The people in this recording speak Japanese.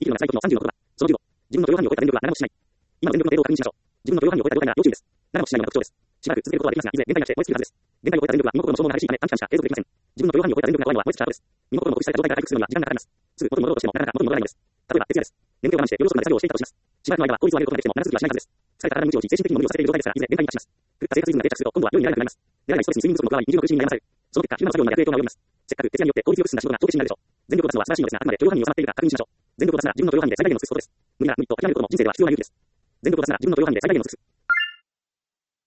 生きるのが辛いことの36番。その15、自分の許容範囲を超えた電力は何もしない。今の電力の程度を確認しましょう。自分の許容範囲を超えた状態が要注意です。何もしないのが特徴です。しばらく続けることはできますが、いずれ限界が来て燃え尽きるはずです。限界を超えた電力は身心の消耗が激しいため短期間しか継続できません。自分の許容範囲を超えた電力が終わるのは燃え尽きた後です。身心の酷使された状態から回復するのには時間がかかります。すぐ元に戻ろうとしてもなかなか元に戻らないのです。例えば、徹夜です。眠気を我慢して夜遅くまで作業をしていたとします。しばらくの間は効率を上げることができても長続きはしないはずです。疲れた体の無知を精神的にも無理をさせている状態ですが、いずれ限界に達します。狂った生活リズムが定着すると、今度は夜にならなくなります。寝られないストレスに睡眠不足も加わり、二重の苦しみに悩まされる。その結果、昼間の作業にまで悪影響が及びます。せっかく徹夜によって効率よく進んだ仕事が長期になるでしょう。全力を出すのは素晴らしいのですが、あくまで許容範囲に収まっているか確認しましょう。全力を出すなら自分の許容範囲で最大限の尽くすことです。無理なら無理と諦めることも人生では必要な勇気です。全力を出すなら自分の許容範囲で最大限の尽くす。